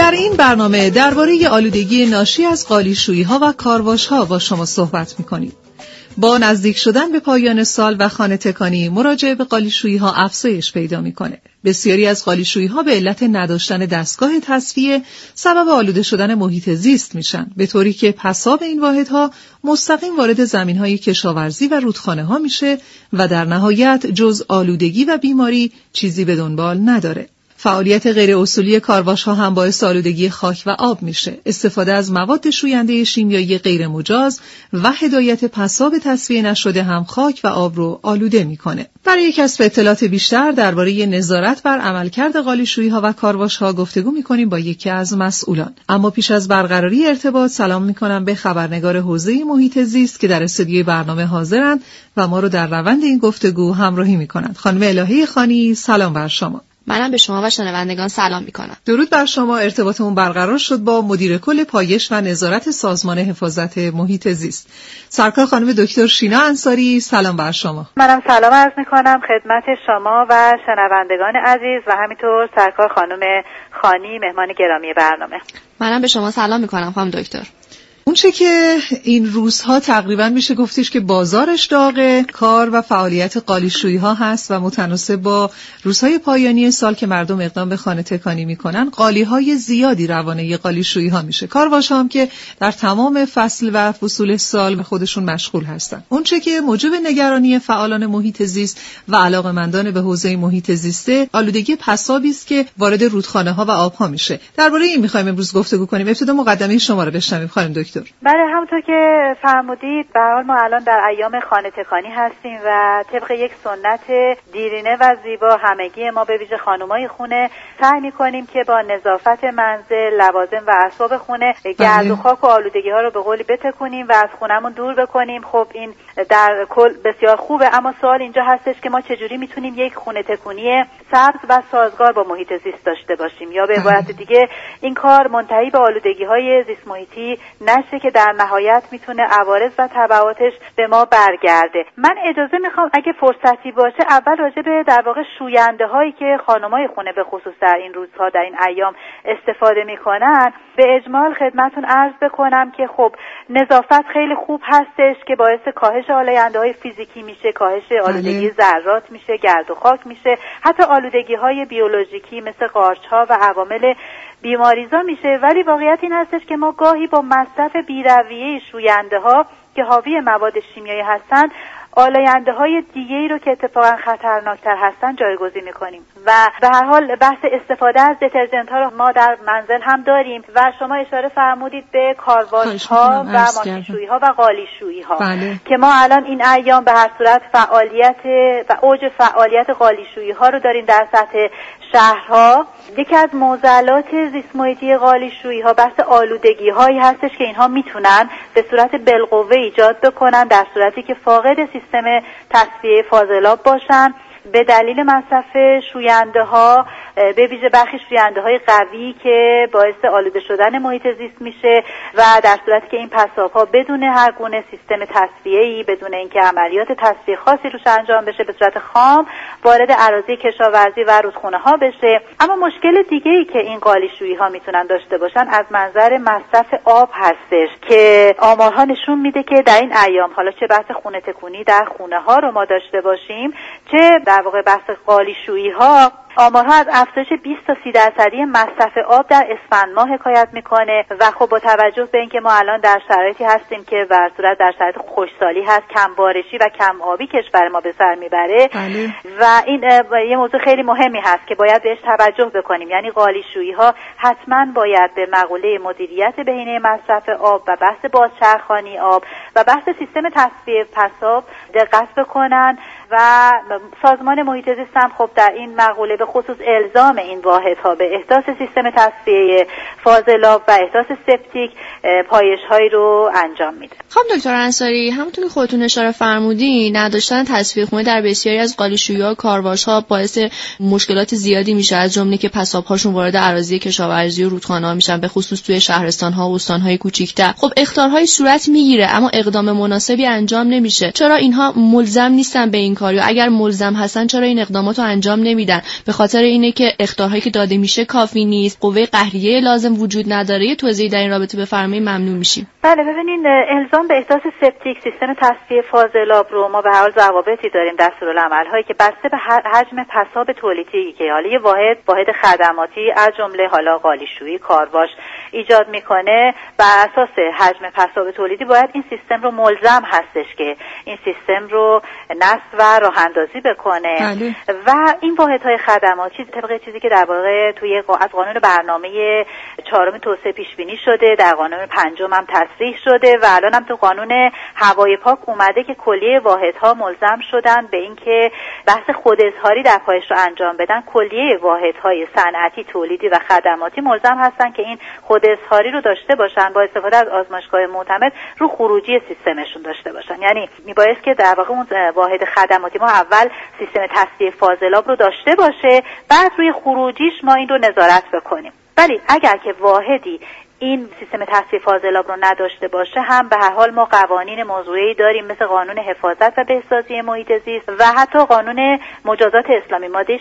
در این برنامه درباره آلودگی ناشی از قالیشویی‌ها و کارواش‌ها با شما صحبت می‌کنیم. با نزدیک شدن به پایان سال و خانه تکانی مراجعه به قالیشویی‌ها افزایش پیدا می‌کنه. بسیاری از قالیشویی‌ها به علت نداشتن دستگاه تصفیه سبب آلوده شدن محیط زیست میشن، به طوری که پساب این واحدها مستقیم وارد زمین‌های کشاورزی و رودخانه‌ها میشه و در نهایت جز آلودگی و بیماری چیزی به دنبال نداره. فعالیت غیر اصولی کارواش‌ها هم باعث آلودگی خاک و آب میشه. استفاده از مواد شوینده شیمیایی غیر مجاز و هدایت پساب تصفیه نشده هم خاک و آب رو آلوده میکنه. برای کسب اطلاعات بیشتر درباره نظارت بر عملکرد قالیشویی‌ها و کارواش‌ها گفتگو میکنیم با یکی از مسئولان. اما پیش از برقراری ارتباط سلام میکنم به خبرنگار حوزه محیط زیست که در استودیوی برنامه حاضرند و ما رو در روند این گفتگو همراهی میکنند. خانم الهه خانی، سلام بر شما. منم به شما و شنوندگان سلام میکنم. درود بر شما. ارتباطمون برقرار شد با مدیر کل پایش و نظارت سازمان حفاظت محیط زیست، سرکار خانم دکتر شینا انصاری. سلام بر شما. منم سلام عرض میکنم خدمت شما و شنوندگان عزیز و همینطور سرکار خانم خانی، مهمان گرامی برنامه. منم به شما سلام میکنم خانم دکتر. اون چه که این روزها تقریبا میشه گفتش که بازارش داغه، کار و فعالیت قالیشویی‌ها هست و متناسب با روزهای پایانی سال که مردم اقدام به خانه تکانی میکنن، قالی‌های زیادی روانه قالیشویی‌ها میشه. کارواش‌ها هم که در تمام فصل و فصول سال به خودشون مشغول هستن. اون چه که موجب نگرانی فعالان محیط زیست و علاقه‌مندان به حوزه محیط زیسته، آلودگی پسابی است که وارد رودخانه‌ها و آب‌ها میشه. درباره این می‌خوایم امروز گفتگو کنیم. ابتدا مقدمه شما رو بشنویم خانم دکتر. بله، همونطور که فرمودید به هر حال ما الان در ایام خانه تکانی هستیم و طبق یک سنت دیرینه و زیبا همگی ما به ویژه خانمای خونه سعی می‌کنیم که با نظافت منزل، لوازم و اسباب خونه گرد و خاک و آلودگی ها رو به قولی بتکونیم و از خونمون دور بکنیم. خب این در کل بسیار خوبه، اما سوال اینجا هستش که ما چجوری میتونیم یک خونه تکونی سبز و سازگار با محیط زیست داشته باشیم، یا به عبارت دیگه این کار منتهی به آلودگی های زیست محیطی نشه که در نهایت میتونه عوارض و تبعاتش به ما برگرده. من اجازه میخوام اگه فرصتی باشه اول راجع به در واقع شوینده هایی که خانمای خونه به خصوص در این روزها در این ایام استفاده میکنن به اجمال خدمتون عرض بکنم که خب نظافت خیلی خوب هستش که باعث کاهش آلاینده های فیزیکی میشه، کاهش آلودگی ذرات میشه، گرد و خاک میشه، حتی آلودگی های بیولوژیکی مثل قارچ ها و عوامل بیماریزا میشه. ولی واقعیت این هستش که ما گاهی با مصرف بی‌رویه شوینده ها که حاوی مواد شیمیایی هستن آلاینده های دیگه‌ای رو که اتفاقا خطرناکتر هستن جایگزین می‌کنیم و به هر حال بحث استفاده از دترژنت ها رو ما در منزل هم داریم و شما اشاره فرمودید به کارواش ها و ماشین‌شویی ها و قالیشویی ها که ما الان این ایام به هر صورت فعالیت و اوج فعالیت قالیشویی ها رو داریم در سطح شهرها. یکی از معضلات زیست محیطی قالیشویی ها بحث آلودگی هایی هستش که اینها میتونن به صورت بالقوه ایجاد بکنن در صورتی که فاقد سیستم تصفیه فاضلاب باشن به دلیل مصرف شوینده ها، به ویژه برخی شوینده های قوی که باعث آلوده شدن محیط زیست میشه و در صورتی که این پساب ها بدون هر گونه سیستم تصفیه‌ای، بدون اینکه عملیات تصفیه خاصی روش انجام بشه، به صورت خام وارد اراضی کشاورزی و رودخونه ها بشه. اما مشکل دیگه‌ای که این قالیشویی ها میتونن داشته باشن از منظر مصرف آب هستش که آمارها نشون میده که در این ایام، حالا چه بحث خونه تکونی در خونه ها رو ما داشته باشیم، چه در واقع بحث قالیشویی ها، آمارها از افزایش 20 تا 30% مصرف آب در اسفند ماه حکایت میکنه و خب با توجه به اینکه ما الان در شرایطی هستیم که به صورت در شرایط خشکسالی هست، کم بارشی و کم آبی کشور ما به سر میبره و این یه موضوع خیلی مهمی هست که باید بهش توجه بکنیم. یعنی قالیشویی ها حتما باید به مقوله مدیریت بهینه مصرف آب و بحث بازچرخانی آب و بحث سیستم تصفیه پساب دقت بکنن و سازمان محیط زیست هم خب در این مقوله به خصوص الزام این واحدها به احداث سیستم تصفیه فاضلاب و احداث سپتیک پایش‌هایی رو انجام میده. خانم دکتر انصاری، همونطور که خودتون اشاره فرمودین، نداشتن تصفیه خونه در بسیاری از قالیشویی‌ها و کارواش‌ها باعث مشکلات زیادی میشه، از جمله که پساب‌هاشون وارد اراضی کشاورزی و رودخانه‌ها میشن، به خصوص توی شهرستان‌ها و استان‌های کوچیک‌تر. خب اخطارهای صورت میگیره اما اقدام مناسبی انجام نمیشه. چرا اینها ملزم نیستن به این کار، یا اگر ملزم هستن چرا این اقدامات رو انجام نمیدن؟ به خاطر اینه که اخطارهایی که داده میشه کافی نیست، قوه قهریه لازم وجود نداره. یه توضیحی در این رابطه بفرمایید ممنون میشیم. بله ببینین، الزام به احداث سپتیک سیستم تصفیه فاضلاب رو ما به هر حال ضوابطی داریم، دستورالعمل‌هایی که بسته به حجم پساب تولیدی که حالا یه واحد خدماتی از جمله حالا قالیشویی، کارواش ایجاد میکنه، بر اساس حجم پساب تولیدی باید این سیستم رو ملزم هستش که این سیستم رو نصب و راه اندازی بکنه. بله. و این واحدهای خدماتی طبق چیزی که در واقع توی از قانون برنامه 4 توسعه پیش بینی شده، در قانون 5 هم تصریح شده و الان هم تو قانون هوای پاک اومده که کلیه واحدها ملزم شدن به اینکه بحث خوداظهاری در پایش رو انجام بدن. کلیه واحدهای صنعتی، تولیدی و خدماتی ملزم هستن که این خوداظهاری رو داشته باشن، با استفاده از آزمایشگاه معتمد رو خروجی سیستمشون داشته باشن. یعنی میبایست که در واقع اون واحد خدماتی ما اول سیستم تصفیه فاضلاب رو داشته باشه، بعد روی خروجیش ما این رو نظارت بکنیم. ولی اگر که واحدی این سیستم تصفیه فاضلاب رو نداشته باشه، هم به هر حال ما قوانین موضوعی داریم مثل قانون حفاظت و بهسازی محیط زیست و حتی قانون مجازات اسلامی، ماده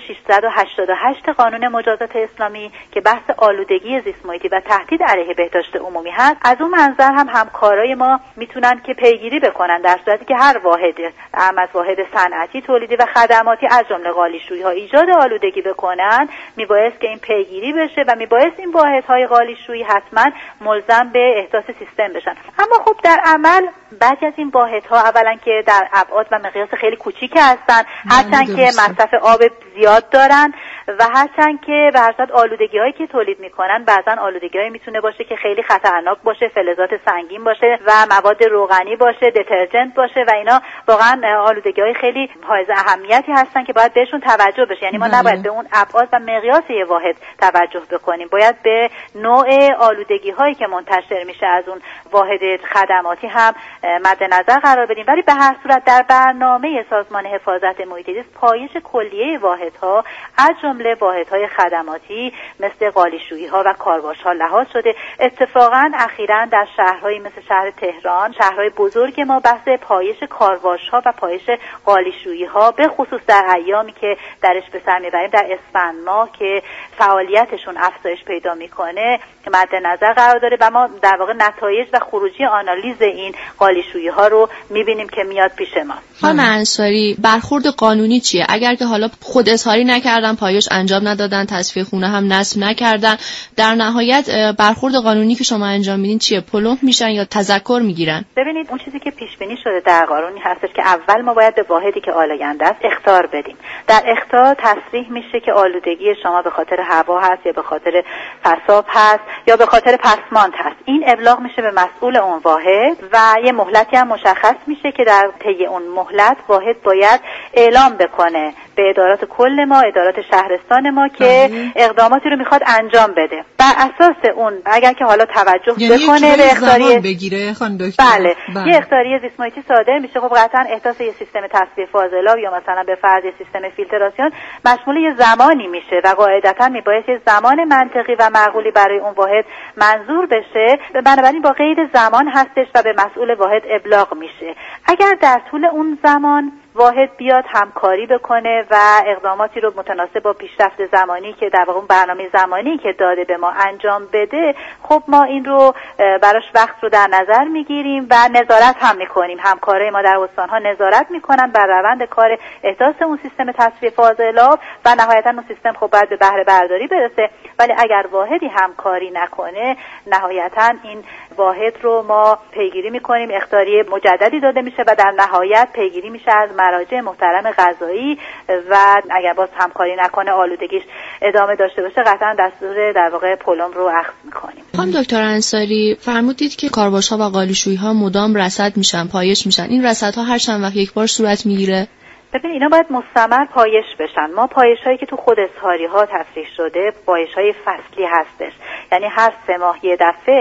688 قانون مجازات اسلامی که بحث آلودگی زیست محیطی و تهدید علیه بهداشت عمومی هست. از اون منظر هم همکارای ما میتونن که پیگیری بکنن در صورتی که هر واحد از واحد صنعتی، تولیدی و خدماتی از جمله قالیشویی ها ایجاد آلودگی بکنن، میبایست که این پیگیری بشه و میبایست این واحدهای قالیشویی حتما ملزم به احداث سیستم بشن. اما خب در عمل بعضی از این واحدها اولا که در ابعاد و مقیاس خیلی کوچیک هستن، هرچند که مصرف آب زیاد دارن و هرچند که به هر صورت آلودگی‌هایی که تولید میکنن بعضن آلودگی‌هایی میتونه باشه که خیلی خطرناک باشه، فلزات سنگین باشه و مواد روغنی باشه، دترجنت باشه و اینا واقعا آلودگی‌های خیلی حائز اهمیتی هستن که باید بهشون توجه بشه. یعنی ما نباید به اون ابعاد و مقیاس یه واحد توجه بکنیم، باید به نوع آلودگی‌هایی که منتشر میشه از اون واحد خدماتی هم مد نظر قرار بدیم. ولی به هر صورت در برنامه سازمان حفاظت محیط زیست پایش کلیه واحدها از جمله واحدهای خدماتی مثل قالیشویی‌ها و کارواش‌ها لحاظ شده. اتفاقاً اخیراً در شهرهایی مثل شهر تهران، شهرهای بزرگ ما، بحث پایش کارواش‌ها و پایش قالیشویی‌ها به خصوص در ایامی که درش به سر میبریم، در اسفند ماه که فعالیتشون افزایش پیدا میکنه مد نظر قرار داره و ما در واقع نتایج و خروجی آنالیز این قالیشویی‌ها رو میبینیم که میاد پیش ما. خانم انصاری، برخورد قانونی چیه اگر که حالا خود اظهاری نکردن، پایش انجام ندادن، تصفیه خونه هم نصب نکردن، در نهایت برخورد قانونی که شما انجام میدین چیه؟ پلم میشن یا تذکر میگیرن؟ ببینید اون چیزی که پیش بینی شده در قانونی هستش که اول ما باید به واحدی که آلاینده است اخطار بدیم. در اخطار تصریح میشه که آلودگی شما به خاطر هوا هست یا به خاطر پساب هست یا به خاطر پسماند هست. این ابلاغ میشه به مسئول اون واحد و یه مهلتی هم مشخص میشه که در طی اون مهلت واحد باید اعلام بکنه به ادارات کل ما، ادارات شهرستان ما که اقداماتی رو میخواد انجام بده. بر اساس اون اگر که حالا توجه بکنه به اختیاری بگیره خانم دکتر. بله. یه اختیاری زیست محیطی صادر میشه. خب قطعا احداث یه سیستم تصفیه فاضلاب یا مثلا به فرض سیستم فیلتراسیون مشمول یه زمانی میشه و قاعدتا میباید یه زمان منطقی و معقولی برای اون واحد منظور بشه، بنابراین با قید زمان هستش و به مسئول واحد ابلاغ میشه. اگر در طول اون زمان واحد بیاد همکاری بکنه و اقداماتی رو متناسب با پیشرفت زمانی که در واقع اون برنامه زمانی که داده به ما انجام بده، خب ما این رو براش وقت رو در نظر میگیریم و نظارت هم میکنیم. همکارای ما در استانها نظارت میکنن بر روند کار احداث اون سیستم تصفیه فاضلاب و نهایتا اون سیستم خب باید به بهره برداری برسه. ولی اگر واحدی همکاری نکنه، نهایتا این واحد رو ما پیگیری میکنیم، اخطاری مجددی داده میشه و در نهایت پیگیری میشه از مراجع محترم قضایی و اگر باز همکاری نکنه، آلودگیش ادامه داشته باشه، قطعا دستور در واقع پلم رو اخذ میکنیم. خانم دکتر انصاری، فرمودید که کارواش‌ها و قالیشویی‌ها مدام رصد میشن، پایش میشن. این رصدها هر چند وقت یک بار صورت میگیره؟ ببین اینا باید مستمر پایش بشن. ما پایش هایی که تو خود اظهاری ها تصریح شده پایش های فصلی هستش، یعنی هر 3 ماه یه دفعه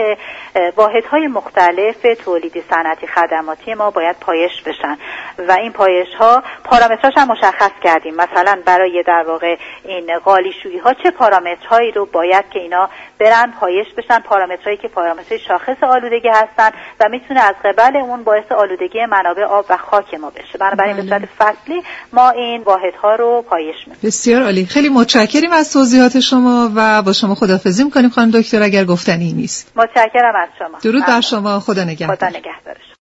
واحدهای مختلف تولید صنعتی خدماتی ما باید پایش بشن و این پایش‌ها پارامترهاش هم مشخص کردیم. مثلا برای در واقع این قالیشویی‌ها چه پارامترهایی رو باید که اینا برن پایش بشن، پارامترهایی که پارامترهای شاخص آلودگی هستن و میتونه از قبل اون باعث آلودگی منابع آب و خاک ما بشه. بنابراین به صورت فصلی ما این واحدها رو پایش می‌کنیم. بسیار عالی. خیلی متشکریم از توضیحات شما و با شما خداحافظی می‌کنیم خانم دکتر اگر گفتنی نیست. متشکرم از شما. درود بر شما. خدا نگهدار. خدا نگهدارش.